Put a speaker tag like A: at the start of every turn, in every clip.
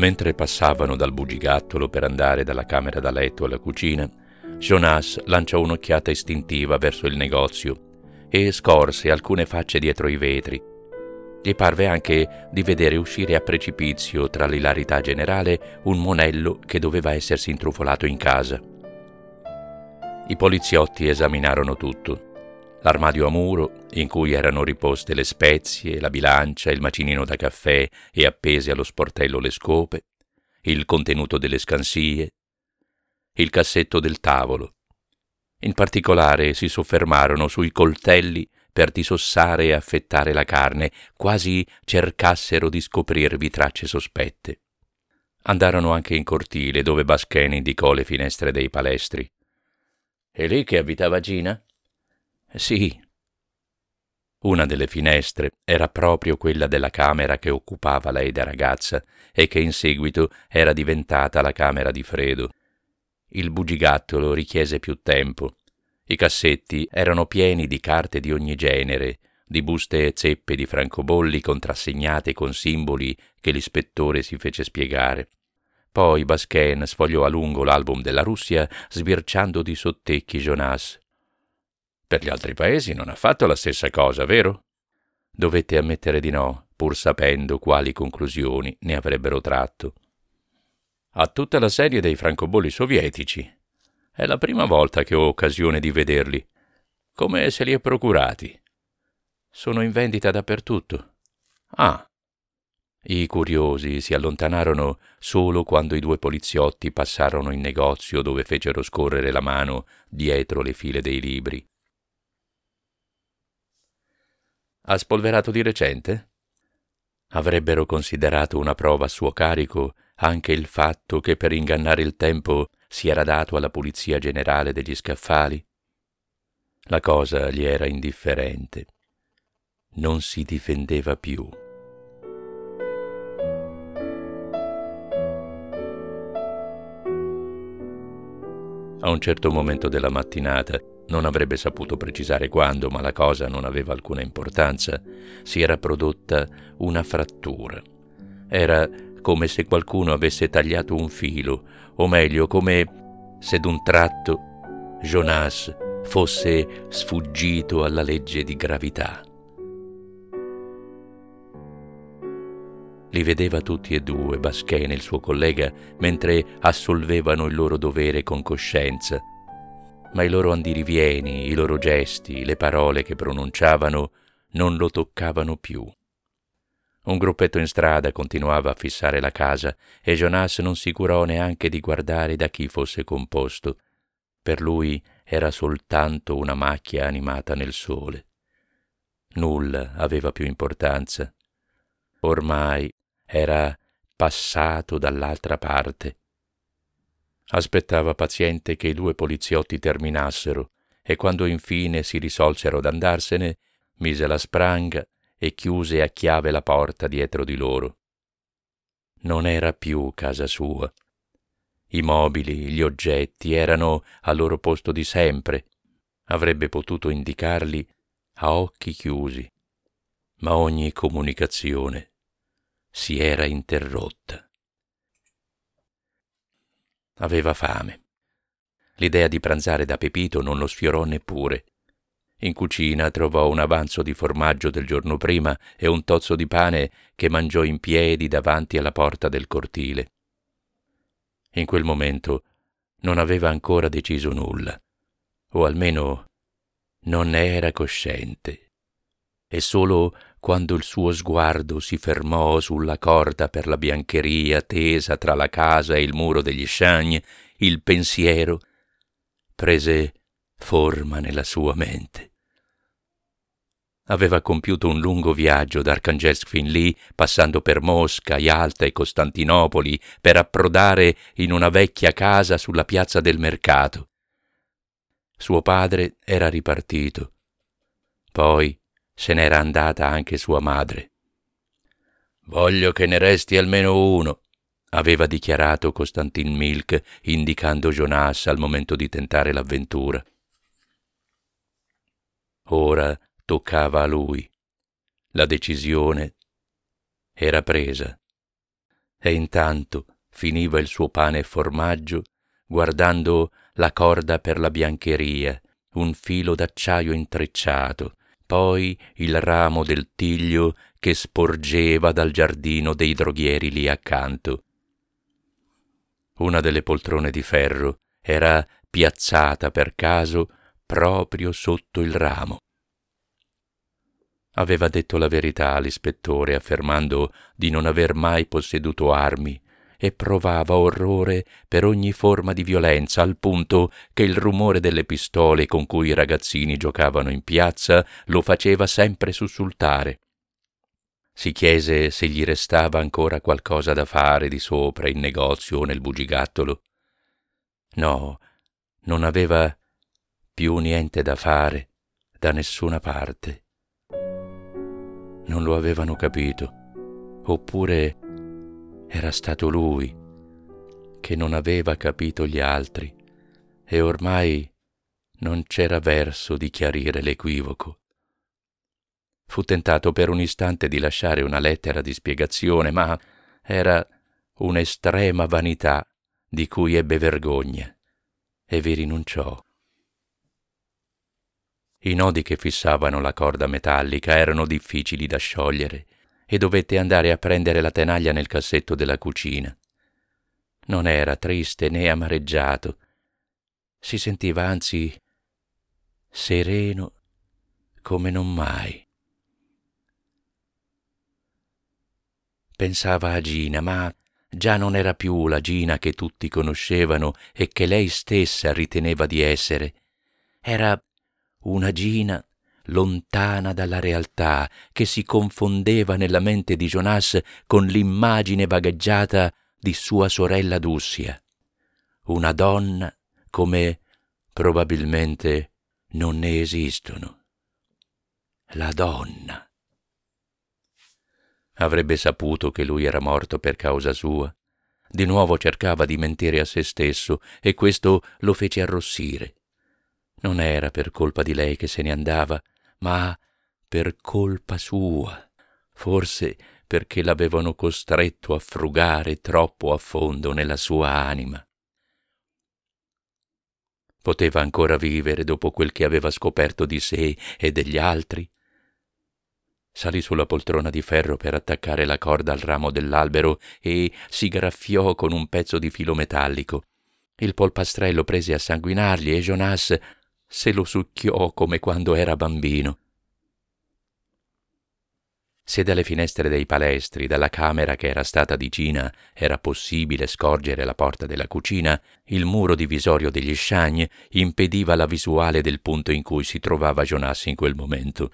A: Mentre passavano dal bugigattolo per andare dalla camera da letto alla cucina, Jonas lanciò un'occhiata istintiva verso il negozio e scorse alcune facce dietro i vetri. Gli parve anche di vedere uscire a precipizio tra l'ilarità generale un monello che doveva essersi intrufolato in casa. I poliziotti esaminarono tutto. L'armadio a muro, in cui erano riposte le spezie, la bilancia, il macinino da caffè e appese allo sportello le scope, il contenuto delle scansie, il cassetto del tavolo. In particolare si soffermarono sui coltelli per disossare e affettare la carne, quasi cercassero di scoprirvi tracce sospette. Andarono anche in cortile, dove Bascheni indicò le finestre dei palestri. «È lì che abitava Gina?» «Sì». Una delle finestre era proprio quella della camera che occupava lei da ragazza e che in seguito era diventata la camera di Fredo. Il bugigattolo richiese più tempo. I cassetti erano pieni di carte di ogni genere, di buste e zeppe di francobolli contrassegnate con simboli che l'ispettore si fece spiegare. Poi Baschin sfogliò a lungo l'album della Russia, sbirciando di sottecchi Jonas. «Per gli altri paesi non ha fatto la stessa cosa, vero?» Dovette ammettere di no, pur sapendo quali conclusioni ne avrebbero tratto. «Ha tutta la serie dei francobolli sovietici. È la prima volta che ho occasione di vederli. Come se li è procurati?» «Sono in vendita dappertutto». «Ah». I curiosi si allontanarono solo quando i due poliziotti passarono in negozio, dove fecero scorrere la mano dietro le file dei libri. «Ha spolverato di recente?» Avrebbero considerato una prova a suo carico anche il fatto che per ingannare il tempo si era dato alla Polizia Generale degli Scaffali. La cosa gli era indifferente. Non si difendeva più. A un certo momento della mattinata, non avrebbe saputo precisare quando, ma la cosa non aveva alcuna importanza, si era prodotta una frattura. Era come se qualcuno avesse tagliato un filo, o meglio, come se d'un tratto Jonas fosse sfuggito alla legge di gravità. Li vedeva tutti e due, Baschin e il suo collega, mentre assolvevano il loro dovere con coscienza. Ma i loro andirivieni, i loro gesti, le parole che pronunciavano non lo toccavano più. Un gruppetto in strada continuava a fissare la casa e Jonas non si curò neanche di guardare da chi fosse composto. Per lui era soltanto una macchia animata nel sole. Nulla aveva più importanza. Ormai era passato dall'altra parte. Aspettava paziente che i due poliziotti terminassero e quando infine si risolsero ad andarsene, mise la spranga e chiuse a chiave la porta dietro di loro. Non era più casa sua. I mobili, gli oggetti erano al loro posto di sempre. Avrebbe potuto indicarli a occhi chiusi, ma ogni comunicazione si era interrotta. Aveva fame. L'idea di pranzare da Pepito non lo sfiorò neppure. In cucina trovò un avanzo di formaggio del giorno prima e un tozzo di pane che mangiò in piedi davanti alla porta del cortile. In quel momento non aveva ancora deciso nulla, o almeno non ne era cosciente. E solo quando il suo sguardo si fermò sulla corda per la biancheria tesa tra la casa e il muro degli Chagne, il pensiero prese forma nella sua mente. Aveva compiuto un lungo viaggio da Archangelsk fin lì, passando per Mosca, Yalta e Costantinopoli, per approdare in una vecchia casa sulla piazza del mercato. Suo padre era ripartito. Poi se n'era andata anche sua madre. «Voglio che ne resti almeno uno», aveva dichiarato Konstantin Milk, indicando Jonas al momento di tentare l'avventura. Ora toccava a lui. La decisione era presa. e intanto finiva il suo pane e formaggio guardando la corda per la biancheria, un filo d'acciaio intrecciato, poi il ramo del tiglio che sporgeva dal giardino dei droghieri lì accanto. Una delle poltrone di ferro era piazzata per caso proprio sotto il ramo. Aveva detto la verità all'ispettore affermando di non aver mai posseduto armi e provava orrore per ogni forma di violenza, al punto che il rumore delle pistole con cui i ragazzini giocavano in piazza lo faceva sempre sussultare. Si chiese se gli restava ancora qualcosa da fare di sopra in negozio o nel bugigattolo. No, non aveva più niente da fare da nessuna parte. Non lo avevano capito, oppure era stato lui che non aveva capito gli altri e ormai non c'era verso di chiarire l'equivoco. Fu tentato per un istante di lasciare una lettera di spiegazione, ma era un'estrema vanità di cui ebbe vergogna e vi rinunciò. I nodi che fissavano la corda metallica erano difficili da sciogliere e dovette andare a prendere la tenaglia nel cassetto della cucina. Non era triste né amareggiato, si sentiva anzi sereno come non mai. Pensava a Gina, ma già non era più la Gina che tutti conoscevano e che lei stessa riteneva di essere. Era una Gina lontana dalla realtà, che si confondeva nella mente di Jonas con l'immagine vagheggiata di sua sorella Dussia. Una donna come probabilmente non ne esistono. La donna. Avrebbe saputo che lui era morto per causa sua. Di nuovo cercava di mentire a se stesso e questo lo fece arrossire. Non era per colpa di lei che se ne andava, ma per colpa sua, forse perché l'avevano costretto a frugare troppo a fondo nella sua anima. Poteva ancora vivere dopo quel che aveva scoperto di sé e degli altri? Salì sulla poltrona di ferro per attaccare la corda al ramo dell'albero e si graffiò con un pezzo di filo metallico. Il polpastrello prese a sanguinargli e Jonas se lo succhiò come quando era bambino. Se dalle finestre dei palestri, dalla camera che era stata di Gina, era possibile scorgere la porta della cucina, il muro divisorio degli sciagni impediva la visuale del punto in cui si trovava Jonas in quel momento.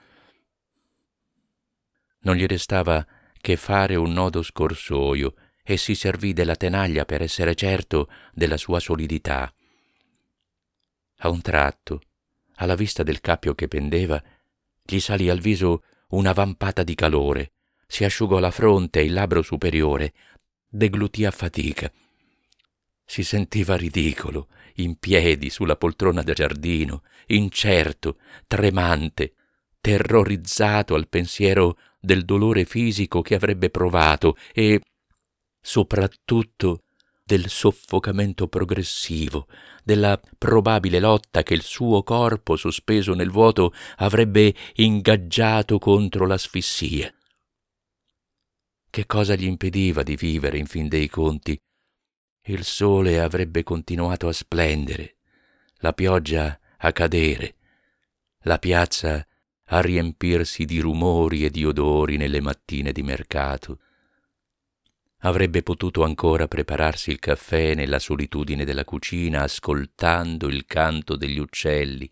A: Non gli restava che fare un nodo scorsoio e si servì della tenaglia per essere certo della sua solidità. A un tratto, alla vista del cappio che pendeva, gli salì al viso una vampata di calore, si asciugò la fronte e il labbro superiore, deglutì a fatica. Si sentiva ridicolo, in piedi sulla poltrona da giardino, incerto, tremante, terrorizzato al pensiero del dolore fisico che avrebbe provato e, soprattutto, del soffocamento progressivo, della probabile lotta che il suo corpo, sospeso nel vuoto, avrebbe ingaggiato contro l'asfissia. Che cosa gli impediva di vivere in fin dei conti? Il sole avrebbe continuato a splendere, la pioggia a cadere, la piazza a riempirsi di rumori e di odori nelle mattine di mercato. Avrebbe potuto ancora prepararsi il caffè nella solitudine della cucina, ascoltando il canto degli uccelli.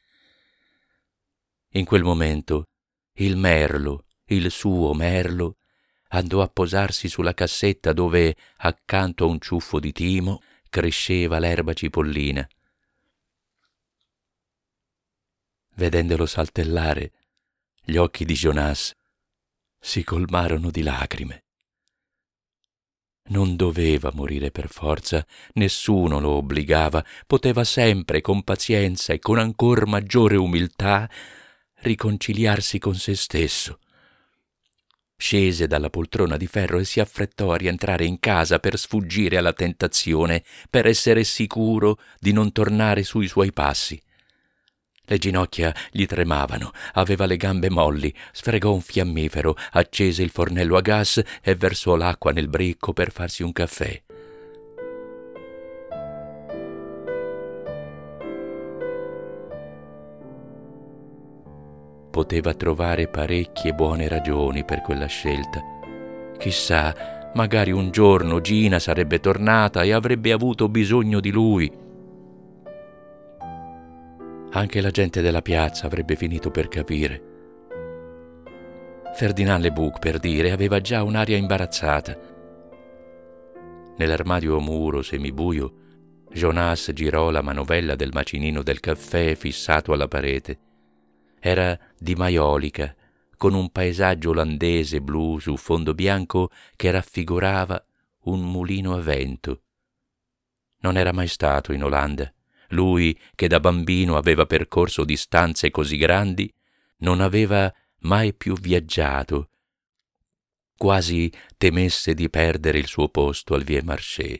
A: In quel momento il merlo, il suo merlo, andò a posarsi sulla cassetta dove, accanto a un ciuffo di timo, cresceva l'erba cipollina. Vedendolo saltellare, gli occhi di Jonas si colmarono di lacrime. Non doveva morire per forza, nessuno lo obbligava, poteva sempre, con pazienza e con ancor maggiore umiltà, riconciliarsi con se stesso. Scese dalla poltrona di ferro e si affrettò a rientrare in casa per sfuggire alla tentazione, per essere sicuro di non tornare sui suoi passi. Le ginocchia gli tremavano, aveva le gambe molli, sfregò un fiammifero, accese il fornello a gas e versò l'acqua nel bricco per farsi un caffè. Poteva trovare parecchie buone ragioni per quella scelta. Chissà, magari un giorno Gina sarebbe tornata e avrebbe avuto bisogno di lui. Anche la gente della piazza avrebbe finito per capire. Ferdinand Lebuc, per dire, aveva già un'aria imbarazzata. Nell'armadio a muro semibuio, Jonas girò la manovella del macinino del caffè fissato alla parete. Era di maiolica, con un paesaggio olandese blu su fondo bianco che raffigurava un mulino a vento. Non era mai stato in Olanda. Lui, che da bambino aveva percorso distanze così grandi, non aveva mai più viaggiato. Quasi temesse di perdere il suo posto al Vieux Marché.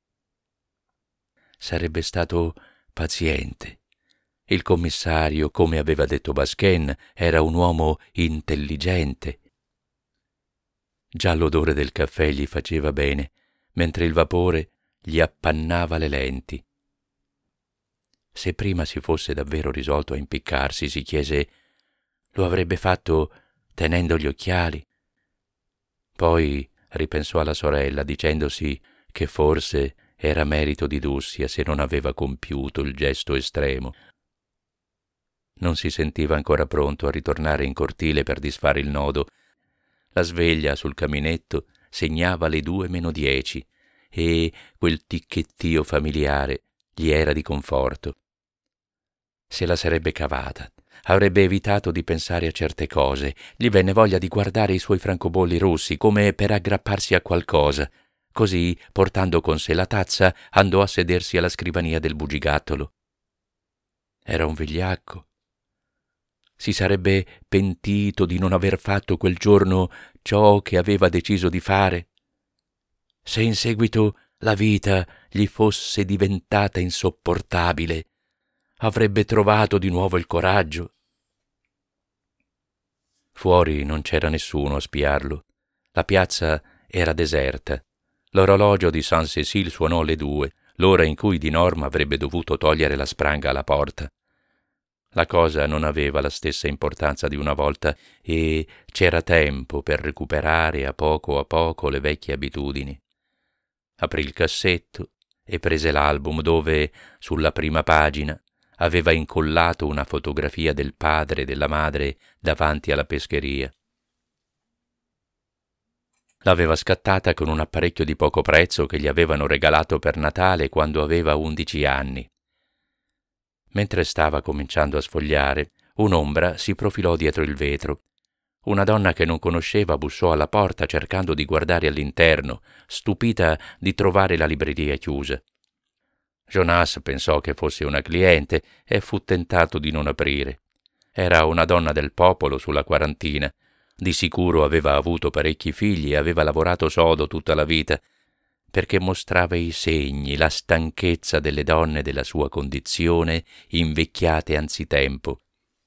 A: Sarebbe stato paziente. Il commissario, come aveva detto Basquin, era un uomo intelligente. Già l'odore del caffè gli faceva bene, mentre il vapore gli appannava le lenti. Se prima si fosse davvero risolto a impiccarsi, si chiese, lo avrebbe fatto tenendo gli occhiali. Poi ripensò alla sorella, dicendosi che forse era merito di Dussia se non aveva compiuto il gesto estremo. Non si sentiva ancora pronto a ritornare in cortile per disfare il nodo. La sveglia sul caminetto segnava le 2:10 e quel ticchettio familiare gli era di conforto. Se la sarebbe cavata, avrebbe evitato di pensare a certe cose, gli venne voglia di guardare i suoi francobolli rossi come per aggrapparsi a qualcosa. Così, portando con sé la tazza, andò a sedersi alla scrivania del bugigattolo. Era un vigliacco. Si sarebbe pentito di non aver fatto quel giorno ciò che aveva deciso di fare? Se in seguito la vita gli fosse diventata insopportabile, avrebbe trovato di nuovo il coraggio. Fuori non c'era nessuno a spiarlo. La piazza era deserta. L'orologio di Saint-Cécile suonò le 2, l'ora in cui di norma avrebbe dovuto togliere la spranga alla porta. La cosa non aveva la stessa importanza di una volta e c'era tempo per recuperare a poco le vecchie abitudini. Aprì il cassetto e prese l'album dove, sulla prima pagina, aveva incollato una fotografia del padre e della madre davanti alla pescheria. L'aveva scattata con un apparecchio di poco prezzo che gli avevano regalato per Natale quando aveva 11 anni. Mentre stava cominciando a sfogliare, un'ombra si profilò dietro il vetro. Una donna che non conosceva bussò alla porta cercando di guardare all'interno, stupita di trovare la libreria chiusa. Jonas pensò che fosse una cliente e fu tentato di non aprire. Era una donna del popolo sulla quarantina. Di sicuro aveva avuto parecchi figli e aveva lavorato sodo tutta la vita, perché mostrava i segni, la stanchezza delle donne della sua condizione, invecchiate anzitempo.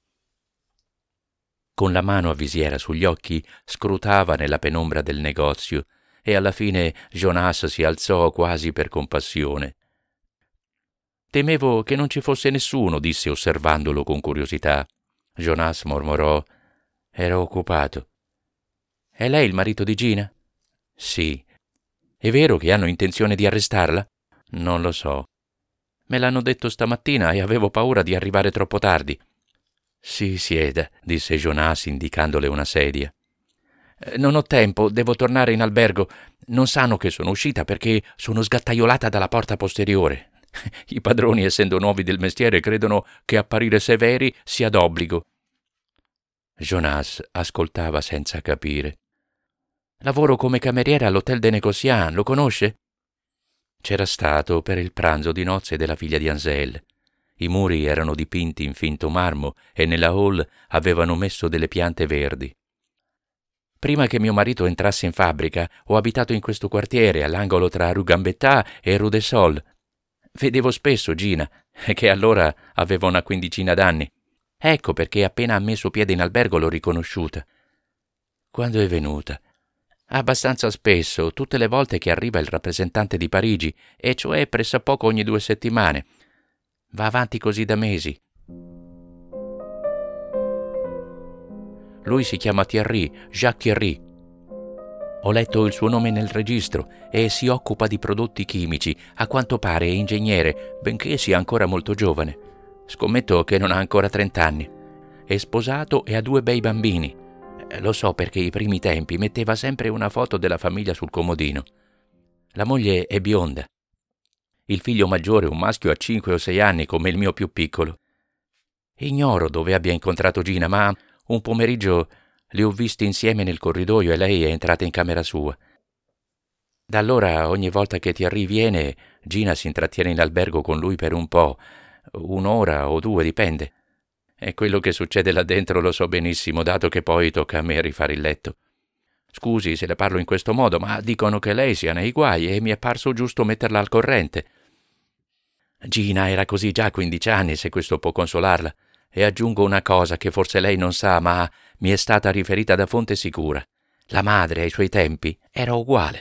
A: Con la mano a visiera sugli occhi scrutava nella penombra del negozio e alla fine Jonas si alzò quasi per compassione. «Temevo che non ci fosse nessuno», disse osservandolo con curiosità. Jonas mormorò: «Ero occupato». «È lei il marito di Gina?» «Sì». «È vero che hanno intenzione di arrestarla?» «Non lo so». «Me l'hanno detto stamattina e avevo paura di arrivare troppo tardi». «Si sieda», disse Jonas indicandole una sedia. «Non ho tempo, devo tornare in albergo. Non sanno che sono uscita perché sono sgattaiolata dalla porta posteriore. I padroni, essendo nuovi del mestiere, credono che apparire severi sia d'obbligo». Jonas ascoltava senza capire. «Lavoro come cameriere all'Hôtel des Négociants, lo conosce?» C'era stato per il pranzo di nozze della figlia di Ansel. I muri erano dipinti in finto marmo e nella hall avevano messo delle piante verdi. Prima che mio marito entrasse in fabbrica, ho abitato in questo quartiere, all'angolo tra Rue Gambetta e Rue des Saules. Vedevo spesso Gina, che allora aveva una quindicina d'anni. Ecco perché appena ha messo piede in albergo l'ho riconosciuta. Quando è venuta? Abbastanza spesso, tutte le volte che arriva il rappresentante di Parigi, e cioè pressappoco ogni 2 settimane. Va avanti così da mesi. Lui si chiama Thierry, Jacques Thierry. Ho letto il suo nome nel registro e si occupa di prodotti chimici. A quanto pare è ingegnere, benché sia ancora molto giovane. Scommetto che non ha ancora 30 anni. È sposato e ha 2 bei bambini. Lo so perché i primi tempi metteva sempre una foto della famiglia sul comodino. La moglie è bionda. Il figlio maggiore è un maschio a 5 o 6 anni come il mio più piccolo. Ignoro dove abbia incontrato Gina, ma un pomeriggio li ho visti insieme nel corridoio e lei è entrata in camera sua. Da allora, ogni volta che Thierry viene, Gina si intrattiene in albergo con lui per un po', 1 ora o 2, dipende. E quello che succede là dentro lo so benissimo, dato che poi tocca a me rifare il letto. Scusi se le parlo in questo modo, ma dicono che lei sia nei guai e mi è parso giusto metterla al corrente. Gina era così già a 15 anni, se questo può consolarla. E aggiungo una cosa che forse lei non sa, ma mi è stata riferita da fonte sicura. La madre, ai suoi tempi, era uguale.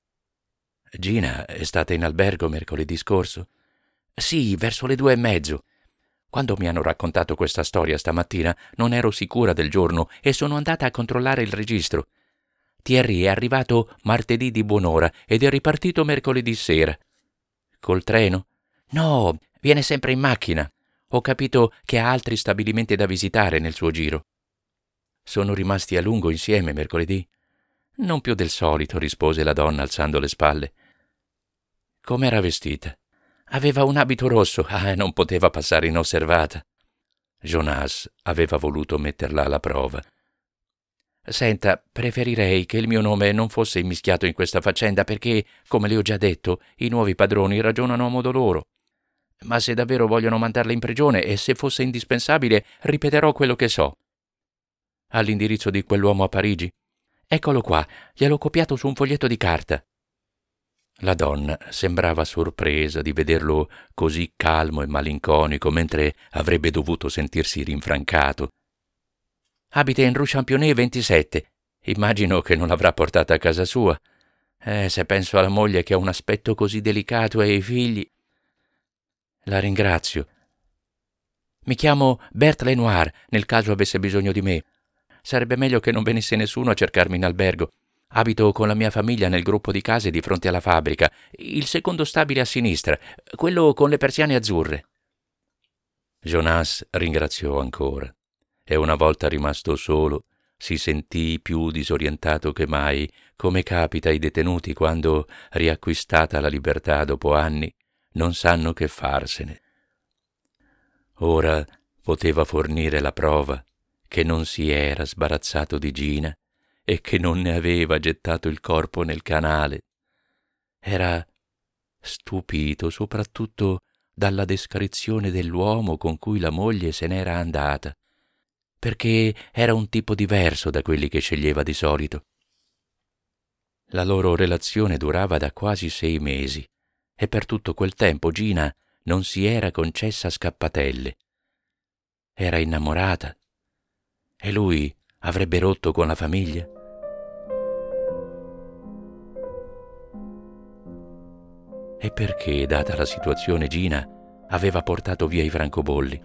A: Gina è stata in albergo mercoledì scorso? Sì, verso le 2:30. Quando mi hanno raccontato questa storia stamattina non ero sicura del giorno e sono andata a controllare il registro. Thierry è arrivato martedì di buon'ora ed è ripartito mercoledì sera. Col treno? No, viene sempre in macchina. Ho capito che ha altri stabilimenti da visitare nel suo giro. Sono rimasti a lungo insieme mercoledì? Non più del solito, rispose la donna alzando le spalle. Com'era vestita? Aveva un abito rosso, non poteva passare inosservata. Jonas aveva voluto metterla alla prova. Senta, preferirei che il mio nome non fosse immischiato in questa faccenda perché, come le ho già detto, i nuovi padroni ragionano a modo loro. Ma se davvero vogliono mandarla in prigione e se fosse indispensabile, ripeterò quello che so. Ha l'indirizzo di quell'uomo a Parigi? Eccolo qua, gliel'ho copiato su un foglietto di carta. La donna sembrava sorpresa di vederlo così calmo e malinconico, mentre avrebbe dovuto sentirsi rinfrancato. Abita in Rue Championnet 27. Immagino che non l'avrà portata a casa sua. Se penso alla moglie che ha un aspetto così delicato e ai figli... La ringrazio. Mi chiamo Berthe Lenoir, nel caso avesse bisogno di me. Sarebbe meglio che non venisse nessuno a cercarmi in albergo. Abito con la mia famiglia nel gruppo di case di fronte alla fabbrica, il secondo stabile a sinistra, quello con le persiane azzurre. Jonas ringraziò ancora e una volta rimasto solo si sentì più disorientato che mai, come capita ai detenuti quando, riacquistata la libertà dopo anni, non sanno che farsene. Ora poteva fornire la prova che non si era sbarazzato di Gina e che non ne aveva gettato il corpo nel canale. Era stupito soprattutto dalla descrizione dell'uomo con cui la moglie se n'era andata, perché era un tipo diverso da quelli che sceglieva di solito. La loro relazione durava da quasi 6 mesi e per tutto quel tempo Gina non si era concessa scappatelle. Era innamorata e lui avrebbe rotto con la famiglia? E perché, data la situazione, Gina aveva portato via i francobolli?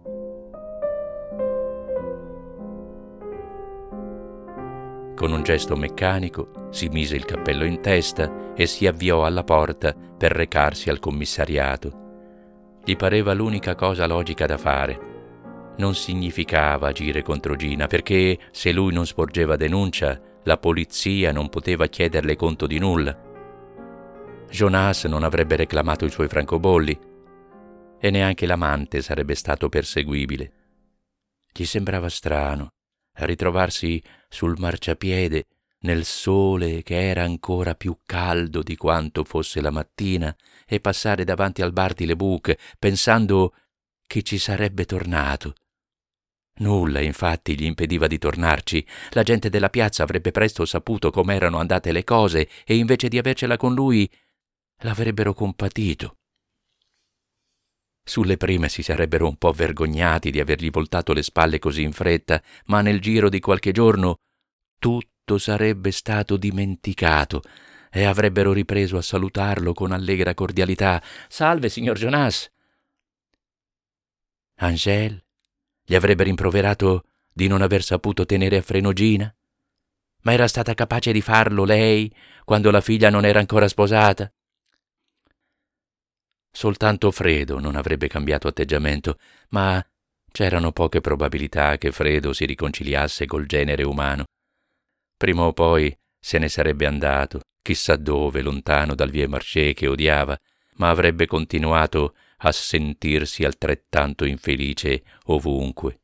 A: Con un gesto meccanico si mise il cappello in testa e si avviò alla porta per recarsi al commissariato. Gli pareva l'unica cosa logica da fare. Non significava agire contro Gina, perché se lui non sporgeva denuncia, la polizia non poteva chiederle conto di nulla. Jonas non avrebbe reclamato i suoi francobolli e neanche l'amante sarebbe stato perseguibile. Gli sembrava strano ritrovarsi sul marciapiede nel sole che era ancora più caldo di quanto fosse la mattina e passare davanti al bar di Le Bouc pensando che ci sarebbe tornato. Nulla, infatti, gli impediva di tornarci. La gente della piazza avrebbe presto saputo com'erano andate le cose e invece di avercela con lui, l'avrebbero compatito. Sulle prime si sarebbero un po' vergognati di avergli voltato le spalle così in fretta, ma nel giro di qualche giorno tutto sarebbe stato dimenticato e avrebbero ripreso a salutarlo con allegra cordialità. «Salve, signor Jonas!» Angèle gli avrebbe rimproverato di non aver saputo tenere a freno Gina. Ma era stata capace di farlo lei, quando la figlia non era ancora sposata? Soltanto Fredo non avrebbe cambiato atteggiamento, ma c'erano poche probabilità che Fredo si riconciliasse col genere umano. Prima o poi se ne sarebbe andato, chissà dove, lontano dal Vieux Marché che odiava, ma avrebbe continuato a sentirsi altrettanto infelice ovunque.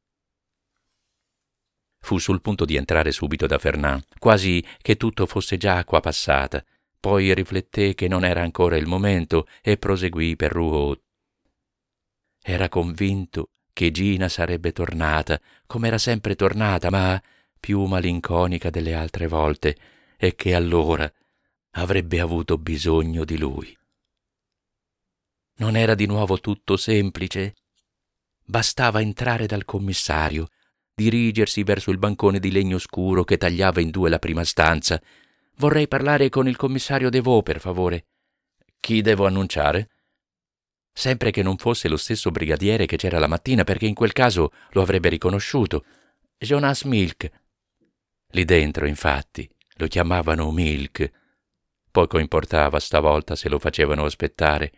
A: Fu sul punto di entrare subito da Fernand, quasi che tutto fosse già acqua passata. Poi rifletté che non era ancora il momento e proseguì per Rouault. Era convinto che Gina sarebbe tornata, come era sempre tornata, ma più malinconica delle altre volte, e che allora avrebbe avuto bisogno di lui. Non era di nuovo tutto semplice? Bastava entrare dal commissario, dirigersi verso il bancone di legno scuro che tagliava in due la prima stanza. «Vorrei parlare con il commissario Devaux, per favore». «Chi devo annunciare?» Sempre che non fosse lo stesso brigadiere che c'era la mattina, perché in quel caso lo avrebbe riconosciuto. «Jonas Milk». Lì dentro, infatti, lo chiamavano Milk. Poco importava stavolta se lo facevano aspettare.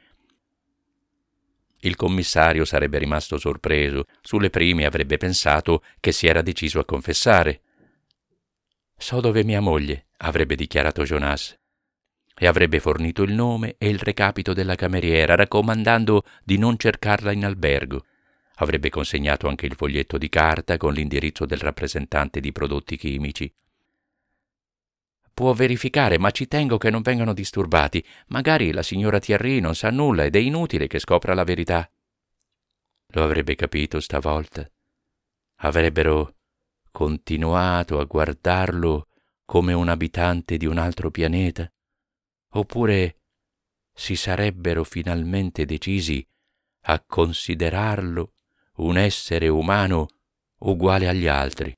A: Il commissario sarebbe rimasto sorpreso. Sulle prime avrebbe pensato che si era deciso a confessare. «So dove mia moglie», avrebbe dichiarato Jonas, e avrebbe fornito il nome e il recapito della cameriera, raccomandando di non cercarla in albergo. Avrebbe consegnato anche il foglietto di carta con l'indirizzo del rappresentante di prodotti chimici. «Può verificare, ma ci tengo che non vengano disturbati. Magari la signora Thierry non sa nulla ed è inutile che scopra la verità». Lo avrebbe capito stavolta. Avrebbero continuato a guardarlo come un abitante di un altro pianeta, oppure si sarebbero finalmente decisi a considerarlo un essere umano uguale agli altri.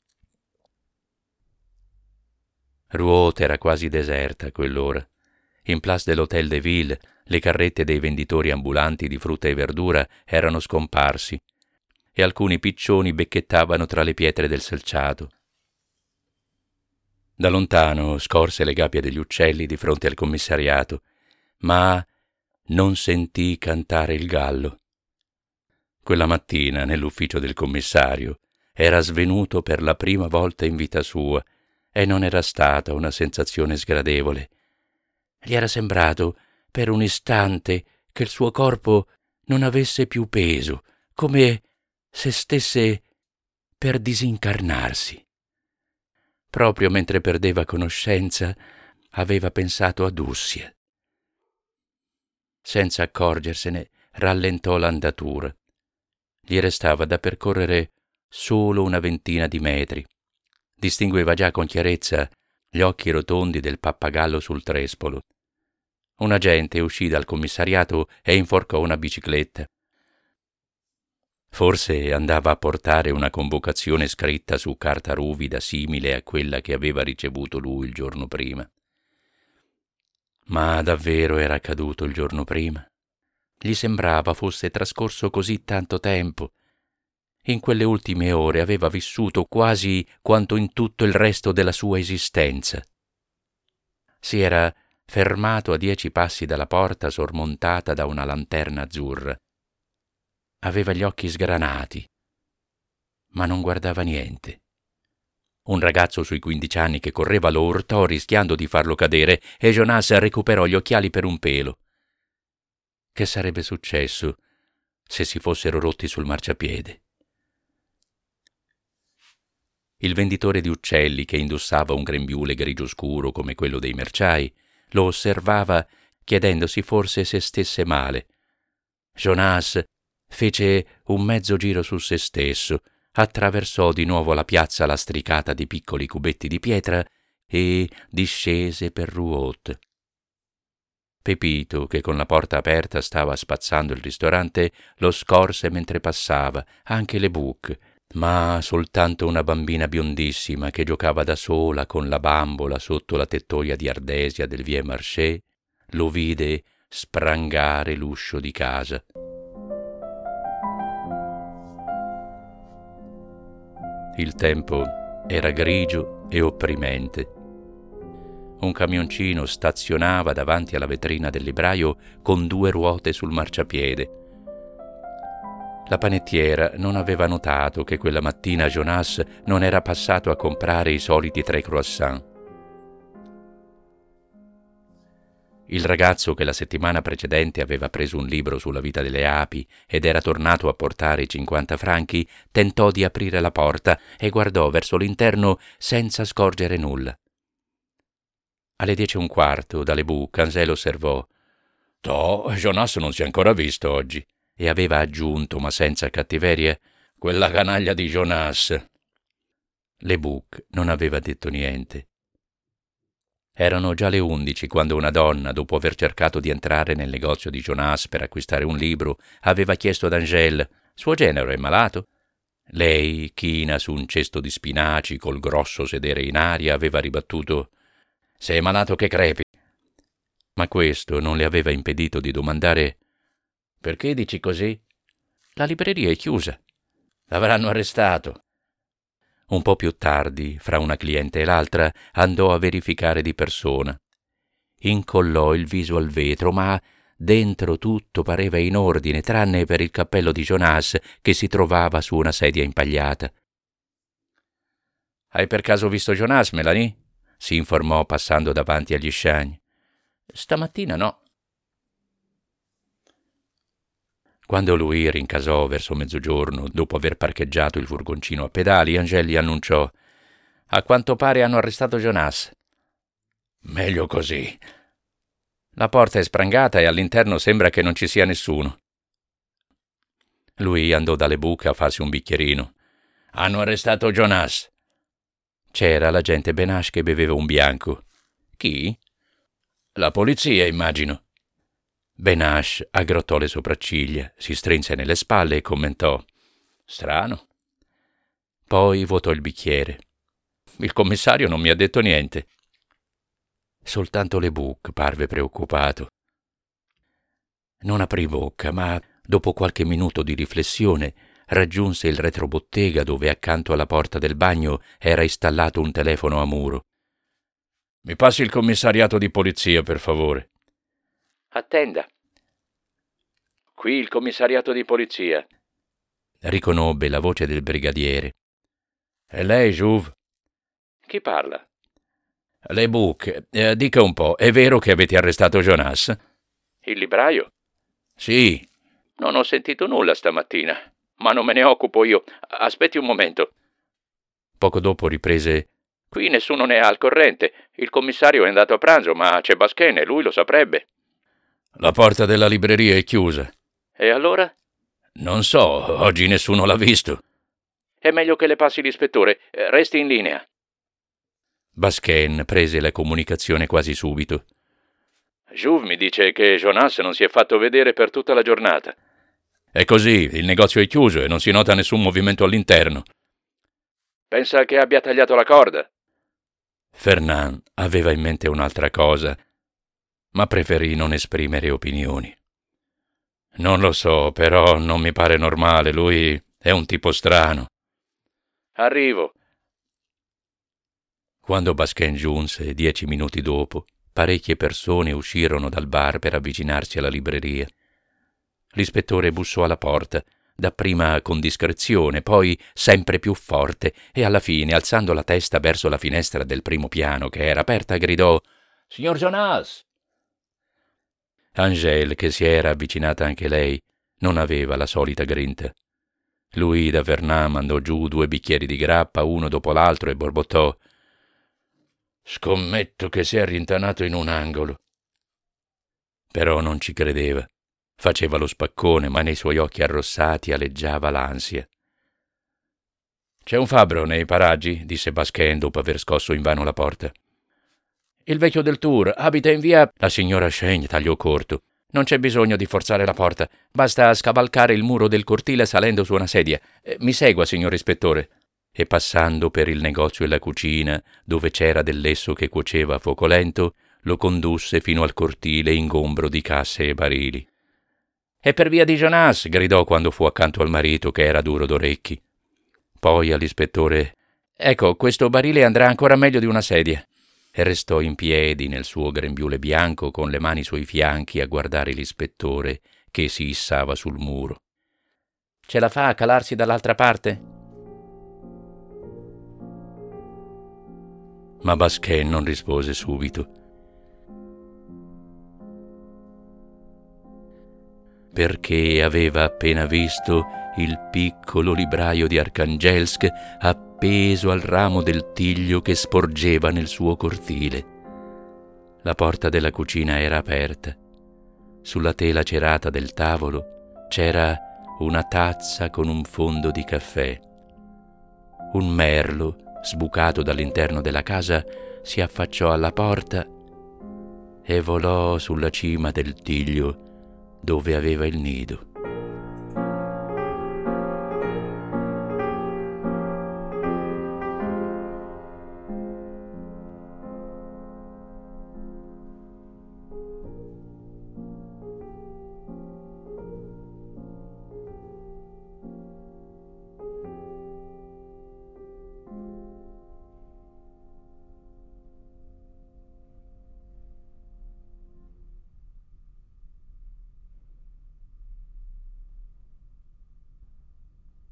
A: Rouault era quasi deserta a quell'ora. In Place de l'Hôtel de Ville le carrette dei venditori ambulanti di frutta e verdura erano scomparsi e alcuni piccioni becchettavano tra le pietre del selciato. Da lontano scorse le gabbie degli uccelli di fronte al commissariato, ma non sentì cantare il gallo. Quella mattina, nell'ufficio del commissario, era svenuto per la prima volta in vita sua e non era stata una sensazione sgradevole. Gli era sembrato per un istante che il suo corpo non avesse più peso, come se stesse per disincarnarsi. Proprio mentre perdeva conoscenza, aveva pensato a Dussia. Senza accorgersene, rallentò l'andatura. Gli restava da percorrere solo una ventina di metri. Distingueva già con chiarezza gli occhi rotondi del pappagallo sul trespolo. Un agente uscì dal commissariato e inforcò una bicicletta. Forse andava a portare una convocazione scritta su carta ruvida simile a quella che aveva ricevuto lui il giorno prima. Ma davvero era accaduto il giorno prima? Gli sembrava fosse trascorso così tanto tempo. In quelle ultime ore aveva vissuto quasi quanto in tutto il resto della sua esistenza. Si era fermato a 10 passi dalla porta sormontata da una lanterna azzurra. Aveva gli occhi sgranati, ma non guardava niente. Un ragazzo sui 15 anni che correva lo urtò rischiando di farlo cadere e Jonas recuperò gli occhiali per un pelo. Che sarebbe successo se si fossero rotti sul marciapiede? Il venditore di uccelli, che indossava un grembiule grigio scuro come quello dei merciai, lo osservava chiedendosi forse se stesse male. Jonas fece un mezzo giro su se stesso, attraversò di nuovo la piazza lastricata di piccoli cubetti di pietra e discese per Rouault. Pepito, che con la porta aperta stava spazzando il ristorante, lo scorse mentre passava, anche Le Bouc, ma soltanto una bambina biondissima che giocava da sola con la bambola sotto la tettoia di ardesia del Vieux Marché lo vide sprangare l'uscio di casa. Il tempo era grigio e opprimente. Un camioncino stazionava davanti alla vetrina del libraio con 2 ruote sul marciapiede. La panettiera non aveva notato che quella mattina Jonas non era passato a comprare i soliti 3 croissants. Il ragazzo che la settimana precedente aveva preso un libro sulla vita delle api ed era tornato a portare i 50 franchi tentò di aprire la porta e guardò verso l'interno senza scorgere nulla. Alle 10:15 da Le Bouc Ansel osservò: «Toh, Jonas non si è ancora visto oggi», e aveva aggiunto, ma senza cattiveria: «Quella canaglia di Jonas». Le Bouc non aveva detto niente. Erano già le 11 quando una donna, dopo aver cercato di entrare nel negozio di Jonas per acquistare un libro, aveva chiesto ad Angèle: «Suo genero è malato?» Lei, china su un cesto di spinaci col grosso sedere in aria, aveva ribattuto: «Se è malato che crepi». Ma questo non le aveva impedito di domandare: «Perché dici così?» «La libreria è chiusa. L'avranno arrestato». Un po' più tardi, fra una cliente e l'altra, andò a verificare di persona. Incollò il viso al vetro, ma dentro tutto pareva in ordine, tranne per il cappello di Jonas che si trovava su una sedia impagliata. «Hai per caso visto Jonas, Mélanie?» si informò passando davanti agli Chagnes. «Stamattina no». Quando lui rincasò verso mezzogiorno, dopo aver parcheggiato il furgoncino a pedali, Angèle gli annunciò: «A quanto pare hanno arrestato Jonas». «Meglio così». «La porta è sprangata e all'interno sembra che non ci sia nessuno». Lui andò dalle buche a farsi un bicchierino. «Hanno arrestato Jonas». C'era l'agente Benache che beveva un bianco. «Chi?» «La polizia, immagino». Benache aggrottò le sopracciglia, si strinse nelle spalle e commentò: «Strano». Poi vuotò il bicchiere. «Il commissario non mi ha detto niente». Soltanto Le Bouc parve preoccupato. Non aprì bocca, ma dopo qualche minuto di riflessione raggiunse il retrobottega dove accanto alla porta del bagno era installato un telefono a muro. «Mi passi il commissariato di polizia, per favore». «Attenda». «Qui il commissariato di polizia». Riconobbe la voce del brigadiere. «È lei, Jouve?» «Chi parla?» «Le Bouc, dica un po', è vero che avete arrestato Jonas?» «Il libraio?» «Sì». «Non ho sentito nulla stamattina, ma non me ne occupo io. Aspetti un momento». Poco dopo riprese: «Qui nessuno ne ha al corrente. Il commissario è andato a pranzo, ma c'è Basquin e lui lo saprebbe». «La porta della libreria è chiusa». «E allora?» «Non so, oggi nessuno l'ha visto». «È meglio che le passi l'ispettore. Resti in linea». Basquin prese la comunicazione quasi subito. «Jouve mi dice che Jonas non si è fatto vedere per tutta la giornata». «È così, il negozio è chiuso e non si nota nessun movimento all'interno». «Pensa che abbia tagliato la corda?» Fernand aveva in mente un'altra cosa, ma preferì non esprimere opinioni. «Non lo so, però non mi pare normale, lui è un tipo strano». «Arrivo». Quando Basquin giunse, 10 minuti dopo, parecchie persone uscirono dal bar per avvicinarsi alla libreria. L'ispettore bussò alla porta, dapprima con discrezione, poi sempre più forte, e alla fine, alzando la testa verso la finestra del primo piano che era aperta, gridò: «Signor Jonas!» Angèle, che si era avvicinata anche lei, non aveva la solita grinta. Louis da Fernand mandò giù 2 bicchieri di grappa, uno dopo l'altro, e borbottò: «Scommetto che si è rintanato in un angolo». Però non ci credeva. Faceva lo spaccone, ma nei suoi occhi arrossati aleggiava l'ansia. «C'è un fabbro nei paraggi?» disse Basquin dopo aver scosso invano la porta. «Il vecchio del Tour abita in via...» La signora Cheyne tagliò corto. «Non c'è bisogno di forzare la porta. Basta scavalcare il muro del cortile salendo su una sedia. Mi segua, signor ispettore». E passando per il negozio e la cucina, dove c'era del lesso che cuoceva a fuoco lento, lo condusse fino al cortile ingombro di casse e barili. «È per via di Jonas!» gridò quando fu accanto al marito, che era duro d'orecchi. Poi all'ispettore: «Ecco, questo barile andrà ancora meglio di una sedia». E restò in piedi nel suo grembiule bianco con le mani sui fianchi a guardare l'ispettore che si issava sul muro. «Ce la fa a calarsi dall'altra parte?» Ma Basquin non rispose subito, perché aveva appena visto il piccolo libraio di Archangelsk appeso al ramo del tiglio che sporgeva nel suo cortile. La porta della cucina era aperta. Sulla tela cerata del tavolo c'era una tazza con un fondo di caffè. Un merlo, sbucato dall'interno della casa, si affacciò alla porta e volò sulla cima del tiglio dove aveva il nido.